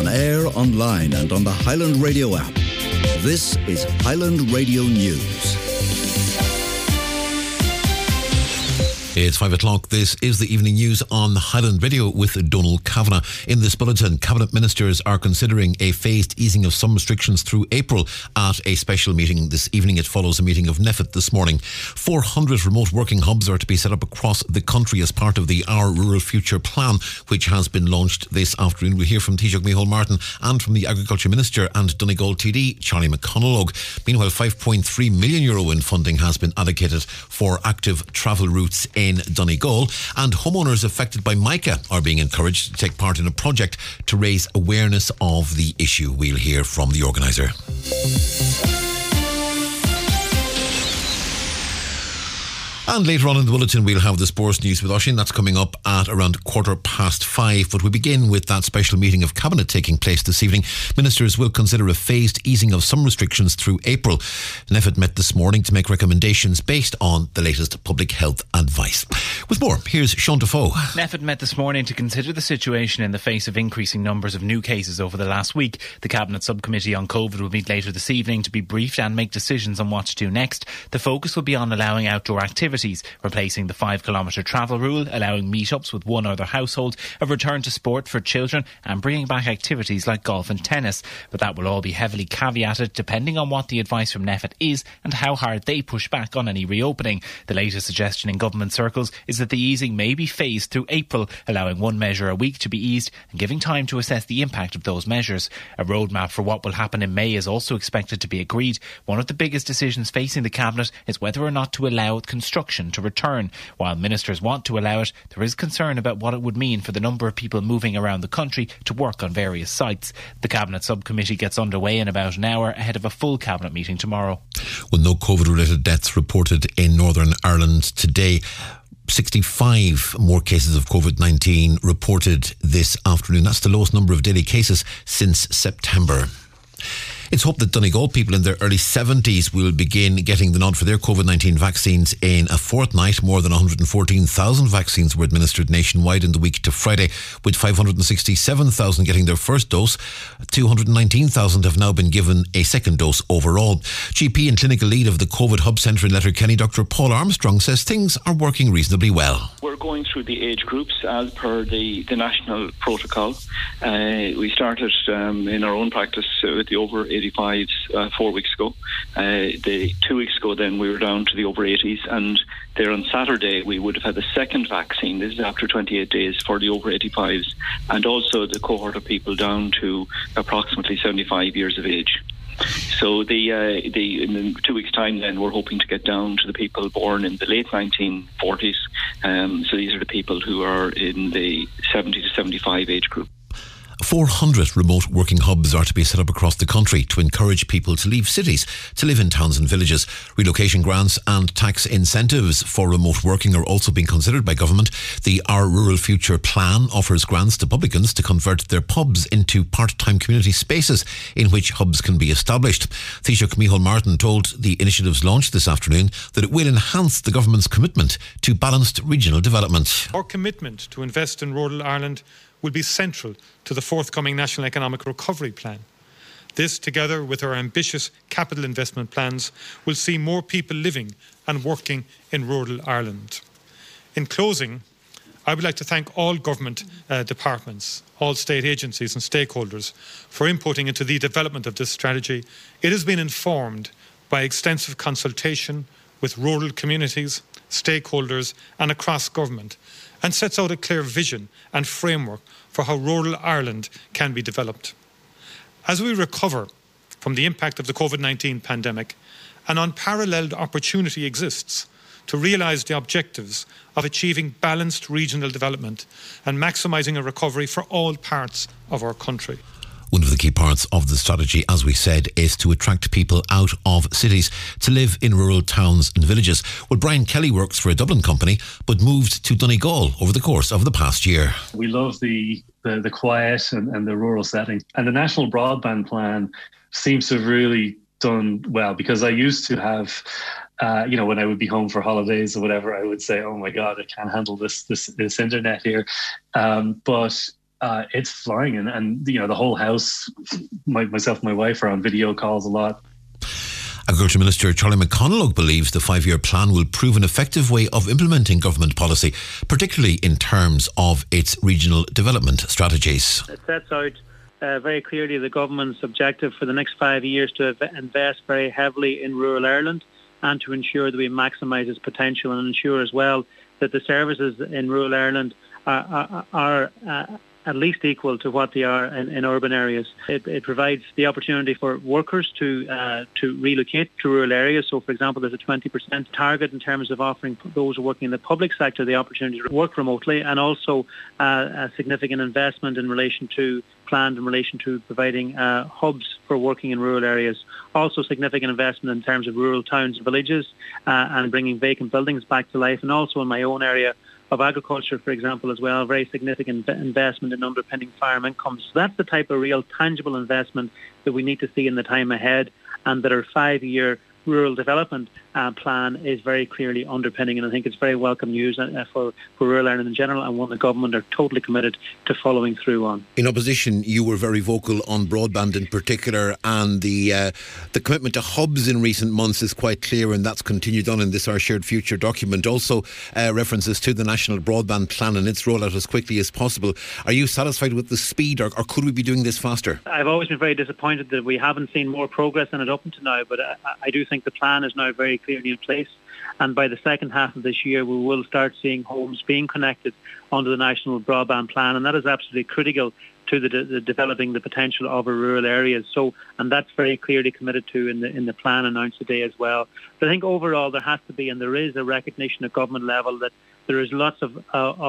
On air, online and on the Highland Radio app. This is Highland Radio News. It's 5 o'clock. This is the evening news on Highland Radio with Donald Kavanagh. In this bulletin, Cabinet Ministers are considering a phased easing of some restrictions through April at a special meeting this evening. It follows a meeting of NPHET this morning. 400 remote working hubs are to be set up across the country as part of the Our Rural Future plan, which has been launched this afternoon. We'll hear from Taoiseach Micheál Martin and from the Agriculture Minister and Donegal TD, Charlie McConalogue. Meanwhile, €5.3 million in funding has been allocated for active travel routes in Donegal, and homeowners affected by mica are being encouraged to take part in a project to raise awareness of the issue. We'll hear from the organiser. And later on in the bulletin, we'll have the sports news with Oisin. That's coming up at around 5:15. But we begin with that special meeting of Cabinet taking place this evening. Ministers will consider a phased easing of some restrictions through April. NPHET met this morning to make recommendations based on the latest public health advice. With more, here's Sean Defoe. NPHET met this morning to consider the situation in the face of increasing numbers of new cases over the last week. The Cabinet Subcommittee on COVID will meet later this evening to be briefed and make decisions on what to do next. The focus will be on allowing outdoor activities, replacing the 5-kilometre travel rule, allowing meetups with one other household, a return to sport for children and bringing back activities like golf and tennis. But that will all be heavily caveated depending on what the advice from NPHET is and how hard they push back on any reopening. The latest suggestion in government circles is that the easing may be phased through April, allowing one measure a week to be eased and giving time to assess the impact of those measures. A roadmap for what will happen in May is also expected to be agreed. One of the biggest decisions facing the Cabinet is whether or not to allow construction to return. While ministers want to allow it, there is concern about what it would mean for the number of people moving around the country to work on various sites. The Cabinet Subcommittee gets underway in about an hour ahead of a full Cabinet meeting tomorrow. With no COVID-related deaths reported in Northern Ireland today, 65 more cases of COVID-19 reported this afternoon. That's the lowest number of daily cases since September. It's hoped that Donegal people in their early 70s will begin getting the nod for their COVID-19 vaccines in a fortnight. More than 114,000 vaccines were administered nationwide in the week to Friday, with 567,000 getting their first dose. 219,000 have now been given a second dose overall. GP and clinical lead of the COVID Hub Centre in Letterkenny, Dr. Paul Armstrong, says things are working reasonably well. We're going through the age groups as per the national protocol. We started in our own practice with the over 85s 4 weeks ago. The 2 weeks ago then we were down to the over 80s, and there on Saturday we would have had the second vaccine. This is after 28 days for the over 85s, and also the cohort of people down to approximately 75 years of age. So in 2 weeks' time then we're hoping to get down to the people born in the late 1940s. So these are the people who are in the 70 to 75 age group. 400 remote working hubs are to be set up across the country to encourage people to leave cities to live in towns and villages. Relocation grants and tax incentives for remote working are also being considered by government. The Our Rural Future plan offers grants to publicans to convert their pubs into part-time community spaces in which hubs can be established. Taoiseach Micheál Martin told the initiative's launch this afternoon that it will enhance the government's commitment to balanced regional development. Our commitment to invest in rural Ireland will be central to the forthcoming National Economic Recovery Plan. This, together with our ambitious capital investment plans, will see more people living and working in rural Ireland. In closing, I would like to thank all government departments, all state agencies and stakeholders for inputting into the development of this strategy. It has been informed by extensive consultation with rural communities, stakeholders and across government, and sets out a clear vision and framework for how rural Ireland can be developed. As we recover from the impact of the COVID-19 pandemic, an unparalleled opportunity exists to realise the objectives of achieving balanced regional development and maximising a recovery for all parts of our country. One of the key parts of the strategy, as we said, is to attract people out of cities to live in rural towns and villages. Well, Brian Kelly works for a Dublin company, but moved to Donegal over the course of the past year. We love the quiet and the rural setting. And the National Broadband Plan seems to have really done well, because I used to have, when I would be home for holidays or whatever, I would say, oh my God, I can't handle this internet here. But it's flying, and the whole house, myself and my wife are on video calls a lot. Agriculture Minister Charlie McConalogue believes the 5-year plan will prove an effective way of implementing government policy, particularly in terms of its regional development strategies. It sets out very clearly the government's objective for the next 5 years to invest very heavily in rural Ireland and to ensure that we maximise its potential and ensure as well that the services in rural Ireland are at least equal to what they are in urban areas. It provides the opportunity for workers to relocate to rural areas. So, for example, there's a 20% target in terms of offering those working in the public sector the opportunity to work remotely, and also a significant investment planned in relation to providing hubs for working in rural areas. Also significant investment in terms of rural towns and villages and bringing vacant buildings back to life, and also in my own area of agriculture, for example, as well, very significant investment in underpinning farm incomes. So that's the type of real tangible investment that we need to see in the time ahead, and that our 5-year rural development plan is very clearly underpinning, and I think it's very welcome news for rural Ireland in general, and one the government are totally committed to following through on. In opposition, you were very vocal on broadband in particular, and the commitment to hubs in recent months is quite clear, and that's continued on in this Our Shared Future document. Also references to the National Broadband Plan and its rollout as quickly as possible. Are you satisfied with the speed, or could we be doing this faster? I've always been very disappointed that we haven't seen more progress in it up until now, but I do think the plan is now very clearly in place, and by the second half of this year we will start seeing homes being connected under the National Broadband Plan, and that is absolutely critical to the developing the potential of our rural areas. So, and that's very clearly committed to in the plan announced today as well. But I think overall there has to be, and there is, a recognition at government level that there is lots of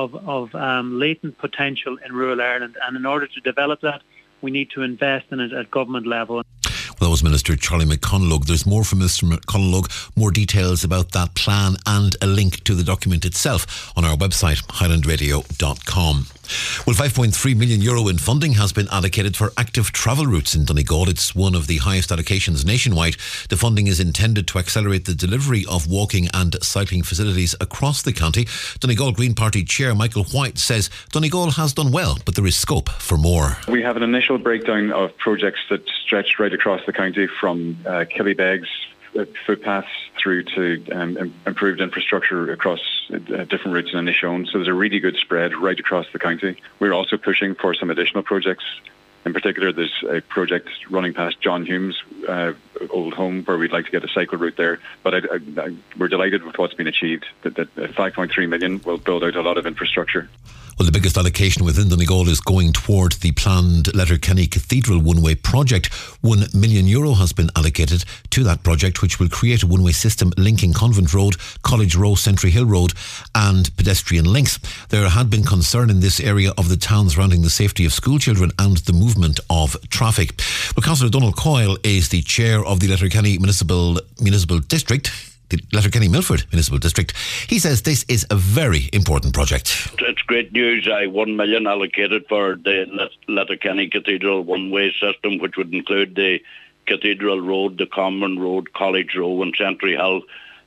latent potential in rural Ireland, and in order to develop that we need to invest in it at government level. Well, that was Minister Charlie McConalogue. There's more from Mr McConalogue, more details about that plan and a link to the document itself on our website, highlandradio.com. Well, €5.3 million in funding has been allocated for active travel routes in Donegal. It's one of the highest allocations nationwide. The funding is intended to accelerate the delivery of walking and cycling facilities across the county. Donegal Green Party Chair Michael White says Donegal has done well, but there is scope for more. We have an initial breakdown of projects that stretch right across the county, from Killybegs footpaths through to improved infrastructure across different routes in Inishowen. So there's a really good spread right across the county. We're also pushing for some additional projects. In particular, there's a project running past John Hume's old home where we'd like to get a cycle route there. But we're delighted with what's been achieved. That 5.3 million will build out a lot of infrastructure. Well, the biggest allocation within Donegal is going toward the planned Letterkenny Cathedral one-way project. €1 million has been allocated to that project, which will create a one-way system linking Convent Road, College Row, Sentry Hill Road and pedestrian links. There had been concern in this area of the town surrounding the safety of school children and the movement of traffic. Well, Councillor Donald Coyle is the chair of the Letterkenny Municipal District, the Letterkenny Milford Municipal District. He says this is a very important project. It's great news. $1 million allocated for the Letterkenny Cathedral one-way system, which would include the Cathedral Road, the Common Road, College Row and Sentry Hill.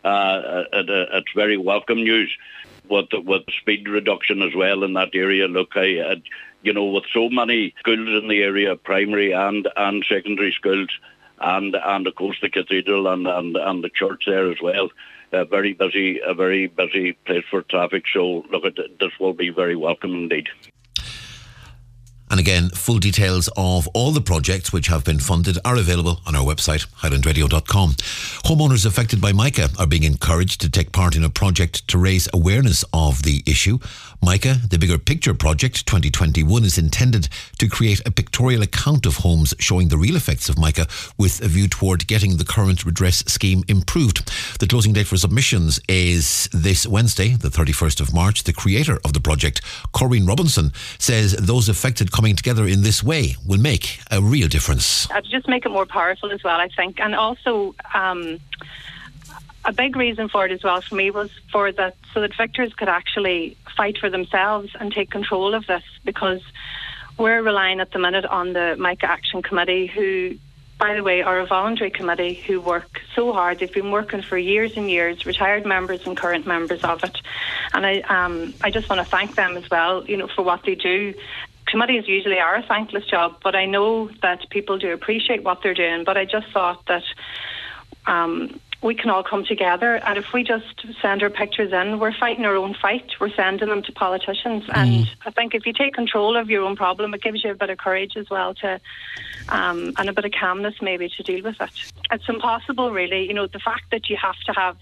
It's very welcome news with speed reduction as well in that area. Look, with so many schools in the area, primary and secondary schools, and of course the cathedral and the church there as well. A very busy place for traffic. So look, this will be very welcome indeed. And again, full details of all the projects which have been funded are available on our website, highlandradio.com. Homeowners affected by mica are being encouraged to take part in a project to raise awareness of the issue. Mica, the Bigger Picture Project 2021, is intended to create a pictorial account of homes showing the real effects of mica, with a view toward getting the current redress scheme improved. The closing date for submissions is this Wednesday, the 31st of March. The creator of the project, Corinne Robinson, says those affected coming together in this way will make a real difference. To just make it more powerful as well, I think. And also a big reason for it as well for me was so that victors could actually fight for themselves and take control of this, because we're relying at the minute on the Mica Action Committee, who, by the way, are a voluntary committee who work so hard. They've been working for years and years, retired members and current members of it. And I just want to thank them as well, for what they do. committees usually are a thankless job, but I know that people do appreciate what they're doing. But I just thought that we can all come together, and if we just send our pictures in, we're fighting our own fight. We're sending them to politicians, and I think if you take control of your own problem, it gives you a bit of courage as well to, and a bit of calmness maybe to deal with it. It's impossible, really. You know, the fact that you have to have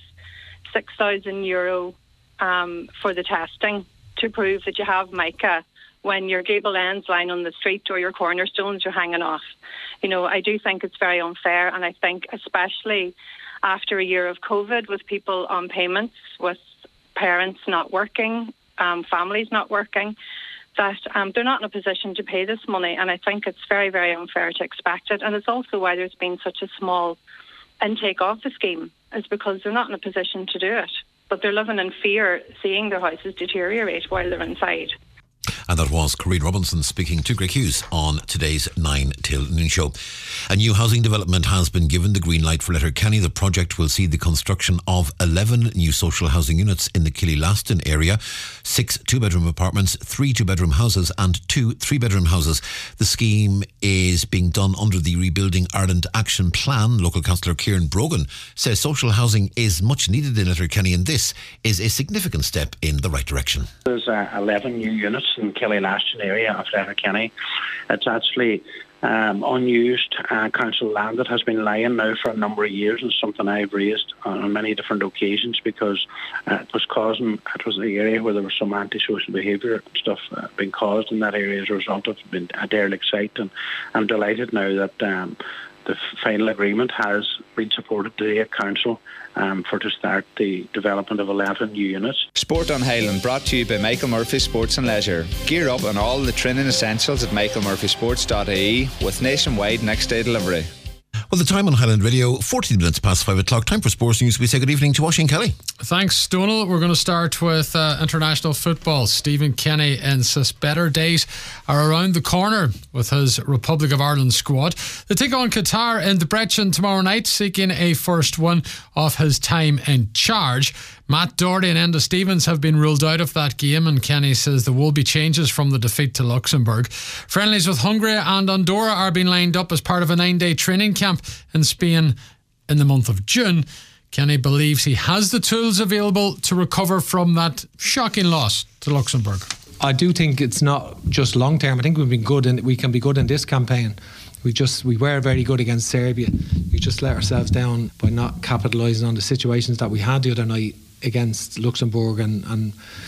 €6,000 for the testing to prove that you have mica when your gable ends lying on the street or your cornerstones are hanging off. You know, I do think it's very unfair, and I think especially after a year of COVID, with people on payments, with parents not working, families not working, that they're not in a position to pay this money. And I think it's very, very unfair to expect it. And it's also why there's been such a small intake of the scheme, is because they're not in a position to do it. But they're living in fear, seeing their houses deteriorate while they're inside. And that was Corinne Robinson speaking to Greg Hughes on today's 9 till noon show. A new housing development has been given the green light for Letterkenny. The project will see the construction of 11 new social housing units in the Killylaston area, 6 two-bedroom apartments, 3 two-bedroom houses and 2 three-bedroom houses. The scheme is being done under the Rebuilding Ireland Action Plan. Local councillor Kieran Brogan says social housing is much needed in Letterkenny, and this is a significant step in the right direction. There's 11 new units in Killylaston area of Letterkenny. It's actually unused council land that has been lying now for a number of years, and something I've raised on many different occasions, because it was the area where there was some antisocial behaviour and stuff being caused in that area as a result of being a derelict site. And I'm delighted now that the final agreement has been supported today at Council to start the development of 11 new units. Sport on Highland, brought to you by Michael Murphy Sports and Leisure. Gear up on all the training essentials at michaelmurphysports.ie with nationwide next day delivery. Well, the time on Highland Radio, 14 minutes past 5 o'clock. Time for sports news. We say good evening to Oisín Kelly. Thanks, Donal. We're going to start with international football. Stephen Kenny insists better days are around the corner with his Republic of Ireland squad. They take on Qatar in Debrecen tomorrow night, seeking a first win of his time in charge. Matt Doherty and Enda Stevens have been ruled out of that game, and Kenny says there will be changes from the defeat to Luxembourg. Friendlies with Hungary and Andorra are being lined up as part of a 9-day training camp in Spain in the month of June. Kenny believes he has the tools available to recover from that shocking loss to Luxembourg. I do think it's not just long term. I think we've been good, and we can be good in this campaign. We were very good against Serbia. We just let ourselves down by not capitalising on the situations that we had the other night against Luxembourg and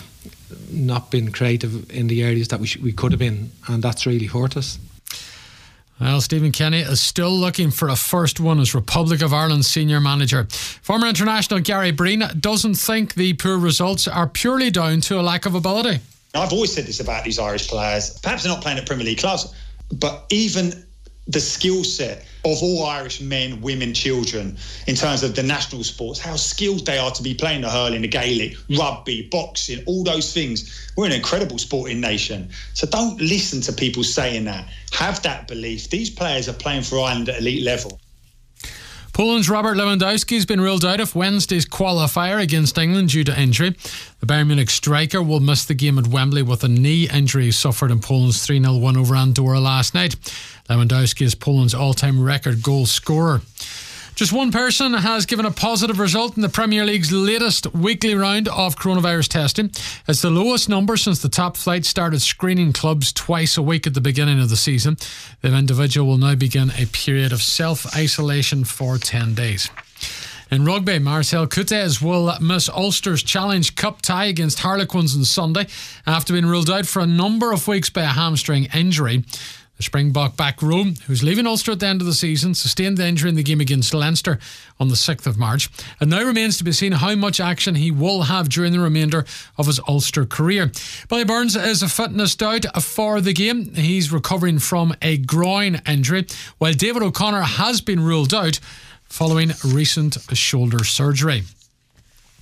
not being creative in the areas that we could have been, and that's really hurt us. Well, Stephen Kenny is still looking for a first one as Republic of Ireland senior manager. Former international Gary Breen doesn't think the poor results are purely down to a lack of ability. I've always said this about these Irish players. Perhaps they're not playing at Premier League clubs, but even the skill set of all Irish men, women, children, in terms of the national sports, how skilled they are to be playing the hurling, the Gaelic, rugby, boxing, all those things. We're an incredible sporting nation. So don't listen to people saying that. Have that belief. These players are playing for Ireland at elite level. Poland's Robert Lewandowski has been ruled out of Wednesday's qualifier against England due to injury. The Bayern Munich striker will miss the game at Wembley with a knee injury suffered in Poland's 3-0 win over Andorra last night. Lewandowski is Poland's all-time record goal scorer. Just one person has given a positive result in the Premier League's latest weekly round of coronavirus testing. It's the lowest number since the top flight started screening clubs twice a week at the beginning of the season. The individual will now begin a period of self-isolation for 10 days. In rugby, Marcel Coutez will miss Ulster's Challenge Cup tie against Harlequins on Sunday after being ruled out for a number of weeks by a hamstring injury. The Springbok back row, who's leaving Ulster at the end of the season, sustained the injury in the game against Leinster on the 6th of March. And now remains to be seen how much action he will have during the remainder of his Ulster career. Billy Burns is a fitness doubt for the game. He's recovering from a groin injury, while David O'Connor has been ruled out following recent shoulder surgery.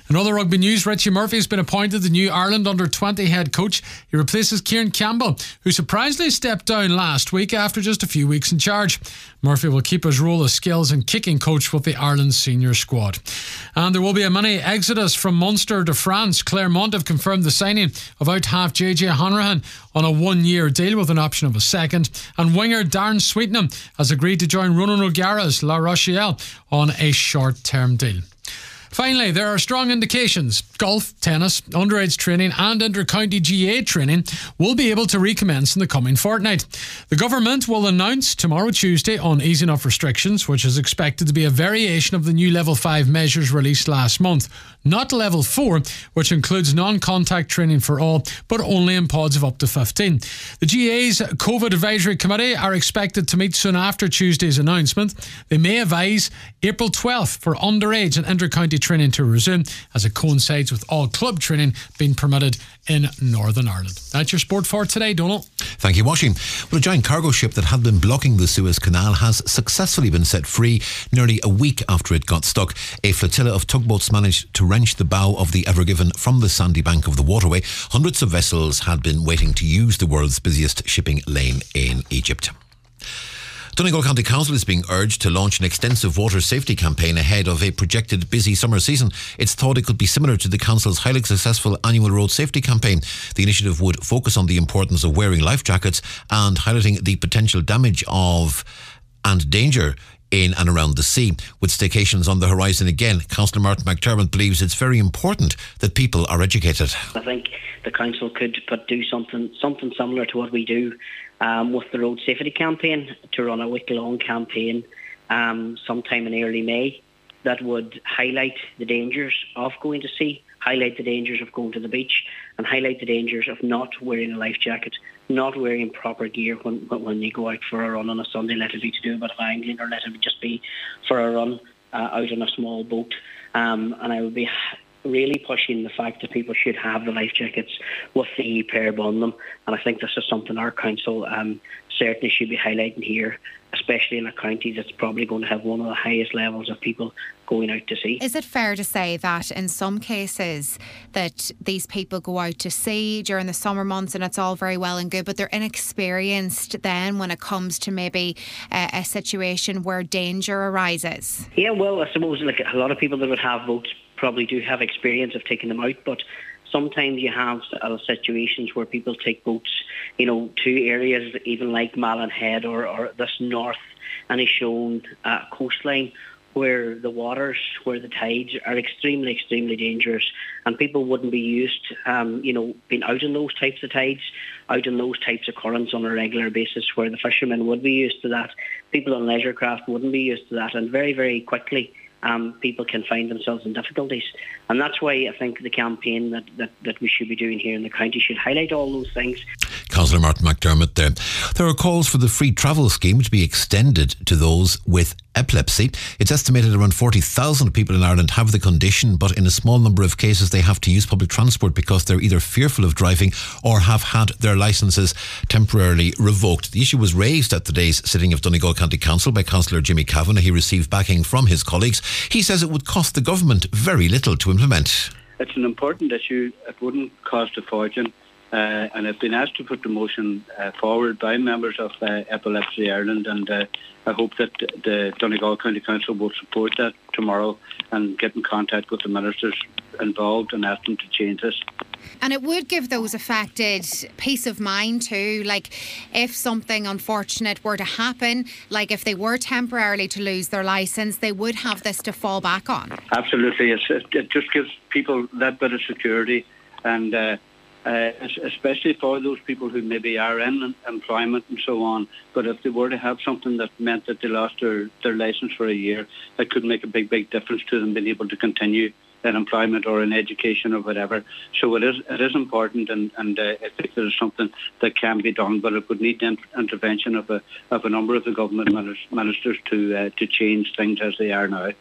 In other rugby news, Richie Murphy has been appointed the new Ireland under-20 head coach. He replaces Kieran Campbell, who surprisingly stepped down last week after just a few weeks in charge. Murphy will keep his role as skills and kicking coach with the Ireland senior squad. And there will be a mini exodus from Munster to France. Clermont have confirmed the signing of out-half JJ Hanrahan on a 1-year deal with an option of a second. And winger Darren Sweetenham has agreed to join Ronan O'Gara's La Rochelle on a short-term deal. Finally, there are strong indications golf, tennis, underage training and inter-county GA training will be able to recommence in the coming fortnight. The government will announce tomorrow Tuesday on easing of restrictions, which is expected to be a variation of the new Level 5 measures released last month. Not Level 4, which includes non-contact training for all, but only in pods of up to 15. The GA's COVID Advisory Committee are expected to meet soon after Tuesday's announcement. They may advise April 12th for underage and inter-county training to resume, as it coincides with all club training being permitted in Northern Ireland. That's your sport for today, Donald. Thank you, Washing. Well, a giant cargo ship that had been blocking the Suez Canal has successfully been set free nearly a week after it got stuck. A flotilla of tugboats managed to wrench the bow of the Ever Given from the sandy bank of the waterway. Hundreds of vessels had been waiting to use the world's busiest shipping lane in Egypt. Donegal County Council is being urged to launch an extensive water safety campaign ahead of a projected busy summer season. It's thought it could be similar to the Council's highly successful annual road safety campaign. The initiative would focus on the importance of wearing life jackets and highlighting the potential damage of and danger in and around the sea. With staycations on the horizon again, Councillor Martin McDermott believes it's very important that people are educated. I think the council could do something similar to what we do with the road safety campaign, to run a week-long campaign sometime in early May that would highlight the dangers of going to sea, highlight the dangers of going to the beach, and highlight the dangers of not wearing a life jacket, not wearing proper gear when you go out for a run on a Sunday, let it be to do a bit of angling or let it just be for a run out on a small boat. And I would be really pushing the fact that people should have the life jackets with the E-Pair on them. And I think this is something our council certainly should be highlighting here, especially in a county that's probably going to have one of the highest levels of people going out to sea. Is it fair to say that in some cases that these people go out to sea during the summer months and it's all very well and good, but they're inexperienced then when it comes to maybe a situation where danger arises? Yeah, well, I suppose like a lot of people that would have boats probably do have experience of taking them out, but sometimes you have situations where people take boats, to areas even like Malin Head or this north Inishowen coastline, where the waters, where the tides are extremely, extremely dangerous, and people wouldn't be used, being out in those types of tides, out in those types of currents on a regular basis, where the fishermen would be used to that. People on leisure craft wouldn't be used to that, and very, very quickly people can find themselves in difficulties. And that's why I think the campaign that we should be doing here in the county should highlight all those things. Councillor Martin McDermott there. There are calls for the free travel scheme to be extended to those with epilepsy. It's estimated around 40,000 people in Ireland have the condition, but in a small number of cases they have to use public transport because they're either fearful of driving or have had their licences temporarily revoked. The issue was raised at today's sitting of Donegal County Council by Councillor Jimmy Kavanagh. He received backing from his colleagues. He says it would cost the government very little to implement. It's an important issue. It wouldn't cost a fortune. And I've been asked to put the motion forward by members of Epilepsy Ireland, and I hope that the Donegal County Council will support that tomorrow and get in contact with the ministers involved and ask them to change this. And it would give those affected peace of mind too, like if something unfortunate were to happen, like if they were temporarily to lose their licence, they would have this to fall back on. Absolutely. It just gives people that bit of security, and especially for those people who maybe are in employment and so on. But if they were to have something that meant that they lost their licence for a year, that could make a big, big difference to them being able to continue in employment or in education or whatever. So it is important, and I think there is something that can be done, but it would need the intervention of a number of the government ministers to change things as they are now.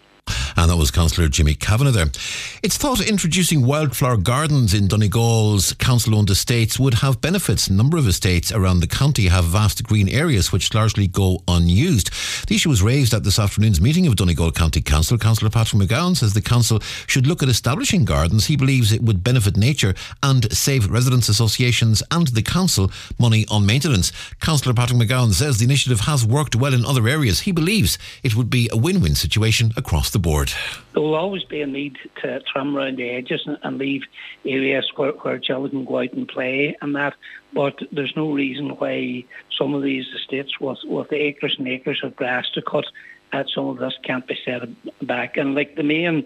And that was Councillor Jimmy Kavanagh there. It's thought introducing wildflower gardens in Donegal's council-owned estates would have benefits. A number of estates around the county have vast green areas which largely go unused. The issue was raised at this afternoon's meeting of Donegal County Council. Councillor Patrick McGowan says the council should look at establishing gardens. He believes it would benefit nature and save residents' associations and the council money on maintenance. Councillor Patrick McGowan says the initiative has worked well in other areas. He believes it would be a win-win situation across the board. There will always be a need to trim around the edges and leave areas where children can go out and play and that, but there's no reason why some of these estates with acres and acres of grass to cut, some of this can't be set back. And like the main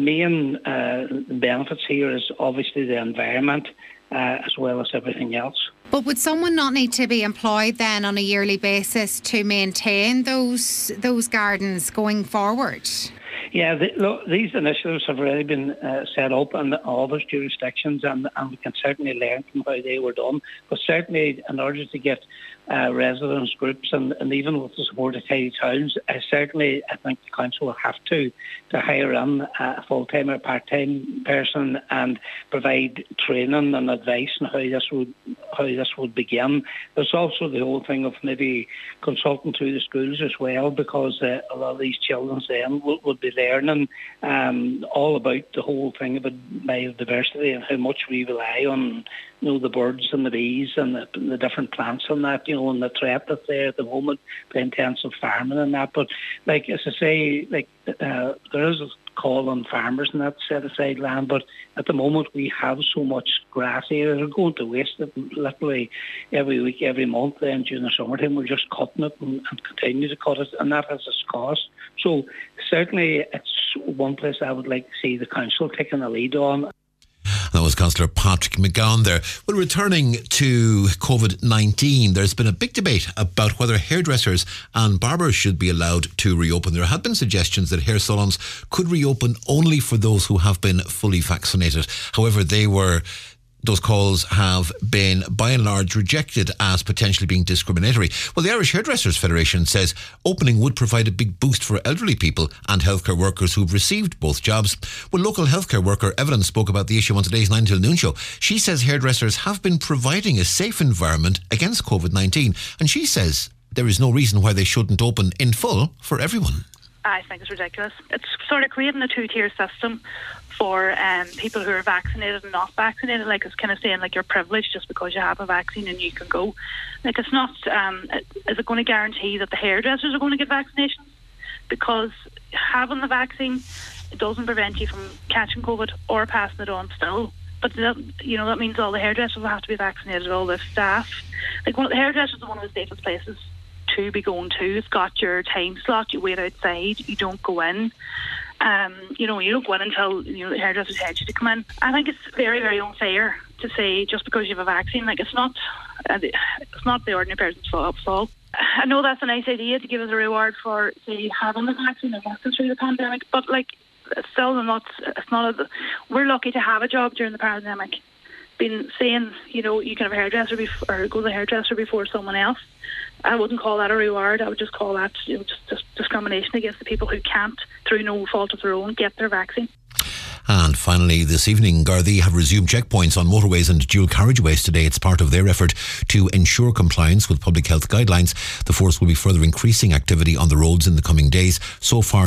benefits here is obviously the environment as well as everything else. But would someone not need to be employed then on a yearly basis to maintain those gardens going forward? Yeah, look, these initiatives have already been set up in all those jurisdictions, and we can certainly learn from how they were done. But certainly, in order to get residents groups and even with the support of Tidy Towns, I think the council will have to hire in a full-time or part-time person and provide training and advice on how this would begin. There's also the whole thing of maybe consulting through the schools as well, because a lot of these children then would be learning all about the whole thing about biodiversity and how much we rely on, the birds and the bees and the different plants and that, and the threat that's there at the moment, the intensive farming and that. But as I say, there is a call on farmers and that set aside land, but at the moment we have so much grass here, they're going to waste it literally every week, every month. Then during the summertime we're just cutting it and continue to cut it, and that has its cost. So certainly it's one place I would like to see the council taking the lead on. That was Councillor Patrick McGowan there. Well, returning to COVID-19, there's been a big debate about whether hairdressers and barbers should be allowed to reopen. There have been suggestions that hair salons could reopen only for those who have been fully vaccinated. However, those calls have been by and large rejected as potentially being discriminatory. Well, the Irish Hairdressers Federation says opening would provide a big boost for elderly people and healthcare workers who've received both jobs. Well, local healthcare worker Evelyn spoke about the issue on today's 9 till noon show. She says hairdressers have been providing a safe environment against COVID-19, and she says there is no reason why they shouldn't open in full for everyone. I think it's ridiculous. It's sort of creating a two-tier system for people who are vaccinated and not vaccinated. It's kind of saying you're privileged just because you have a vaccine and you can go. It's not. Is it going to guarantee that the hairdressers are going to get vaccinations? Because having the vaccine, it doesn't prevent you from catching COVID or passing it on still. But that means all the hairdressers will have to be vaccinated, all the staff. The hairdressers are one of the safest places to be going to. It's got your time slot. You wait outside. You don't go in. You don't go in until the hairdresser tells you to come in. I think it's very, very unfair to say just because you have a vaccine, it's not the ordinary person's fault. I know that's a nice idea to give us a reward for, say, having the vaccine and working through the pandemic, but it's still not. We're lucky to have a job during the pandemic. Been saying, you can have a hairdresser or go to the hairdresser before someone else. I wouldn't call that a reward. I would just call that just discrimination against the people who can't, through no fault of their own, get their vaccine. And finally, this evening, Gardaí have resumed checkpoints on motorways and dual carriageways today. It's part of their effort to ensure compliance with public health guidelines. The force will be further increasing activity on the roads in the coming days. So far,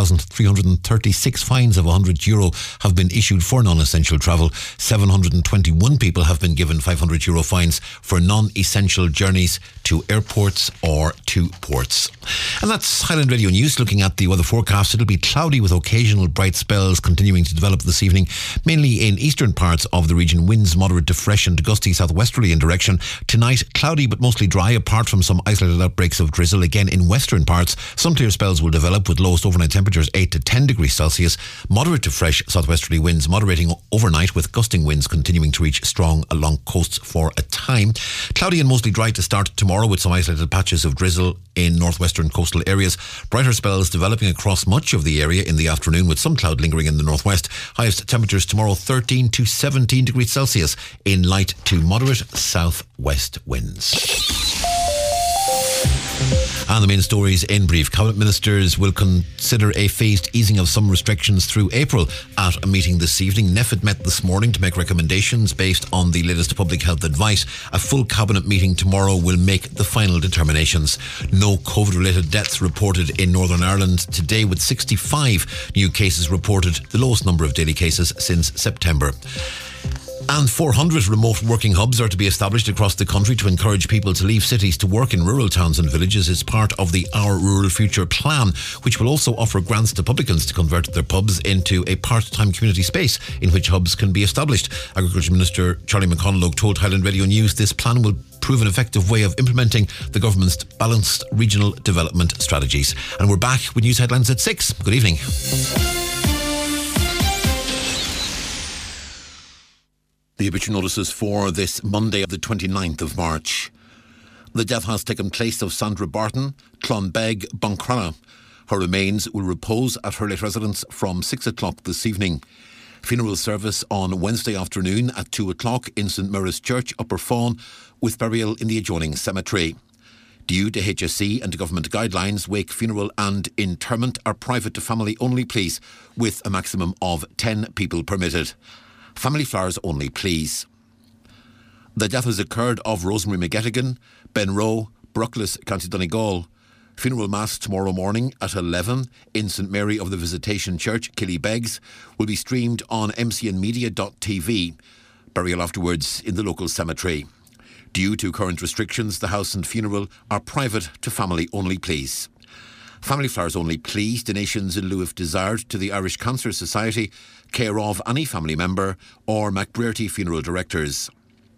12,336 fines of €100 have been issued for non-essential travel. 721 people have been given €500 fines for non-essential journeys to airports or to ports. And that's Highland Radio News. Looking at the weather forecast, it'll be cloudy with occasional bright spells continuing to develop this evening, mainly in eastern parts of the region. Winds moderate to fresh and gusty southwesterly in direction. Tonight, cloudy but mostly dry, apart from some isolated outbreaks of drizzle. Again, in western parts, some clear spells will develop with lowest overnight temperatures 8 to 10 degrees Celsius. Moderate to fresh southwesterly winds moderating overnight, with gusting winds continuing to reach strong along coasts for a time. Cloudy and mostly dry to start tomorrow, with some isolated patches of drizzle in northwestern coastal areas. Brighter spells developing across much of the area in the afternoon, with some cloud lingering in the northwest. Highest temperatures tomorrow 13 to 17 degrees Celsius in light to moderate southwest winds. And the main stories in brief. Cabinet ministers will consider a phased easing of some restrictions through April at a meeting this evening. NPHET met this morning to make recommendations based on the latest public health advice. A full cabinet meeting tomorrow will make the final determinations. No COVID-related deaths reported in Northern Ireland today, with 65 new cases reported, the lowest number of daily cases since September. And 400 remote working hubs are to be established across the country to encourage people to leave cities to work in rural towns and villages. It's part of the Our Rural Future plan, which will also offer grants to publicans to convert their pubs into a part-time community space in which hubs can be established. Agriculture Minister Charlie McConalogue told Highland Radio News this plan will prove an effective way of implementing the government's balanced regional development strategies. And we're back with news headlines at 6. Good evening. The obituary notices for this Monday, the 29th of March. The death has taken place of Sandra Barton, Clonbeg, Buncrana. Her remains will repose at her late residence from 6 o'clock this evening. Funeral service on Wednesday afternoon at 2 o'clock in St Mary's Church, Upper Fawn, with burial in the adjoining cemetery. Due to HSE and government guidelines, wake, funeral and interment are private to family only, please, with a maximum of 10 people permitted. Family flowers only, please. The death has occurred of Rosemary McGettigan, Ben Rowe, Bruckles, County Donegal. Funeral mass tomorrow morning at 11 in St Mary of the Visitation Church, Killybegs, will be streamed on mcnmedia.tv. Burial afterwards in the local cemetery. Due to current restrictions, the house and funeral are private to family only, please. Family flowers only, please. Donations in lieu if desired to the Irish Cancer Society, care of any family member or MacBrearty Funeral Directors.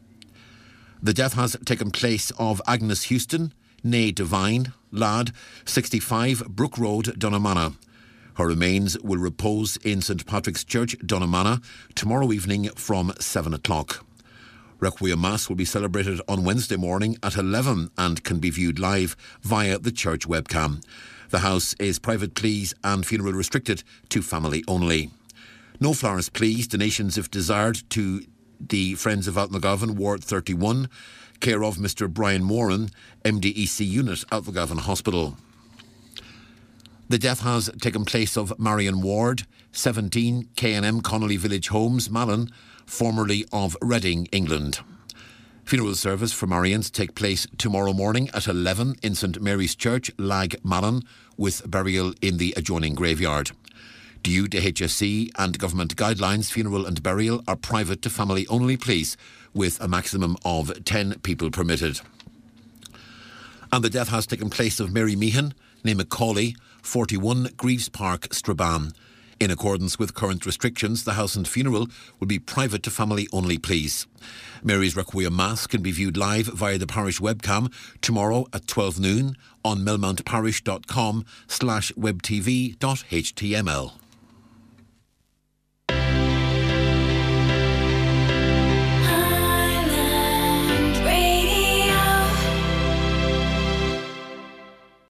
The death has taken place of Agnes Houston, née Devine, lad, 65, Brook Road, Donamana. Her remains will repose in St Patrick's Church, Donamana, tomorrow evening from 7 o'clock. Requiem Mass will be celebrated on Wednesday morning at 11 and can be viewed live via the church webcam. The house is private, please, and funeral restricted to family only. No flowers, please. Donations, if desired, to the Friends of Altnagovan, Ward 31, care of Mr Brian Moran, MDEC unit, Altnagovan Hospital. The death has taken place of Marion Ward, 17, K&M Connolly Village Homes, Malin, formerly of Reading, England. Funeral service for Marian's take place tomorrow morning at 11 in St Mary's Church, Lag, Malin, with burial in the adjoining graveyard. Due to HSE and government guidelines, funeral and burial are private to family only, please, with a maximum of 10 people permitted. And the death has taken place of Mary Meehan, née Macaulay, 41, Greaves Park, Strabane. In accordance with current restrictions, the house and funeral will be private to family only, please. Mary's Requiem Mass can be viewed live via the parish webcam tomorrow at 12 noon on melmountparish.com/webtv.html.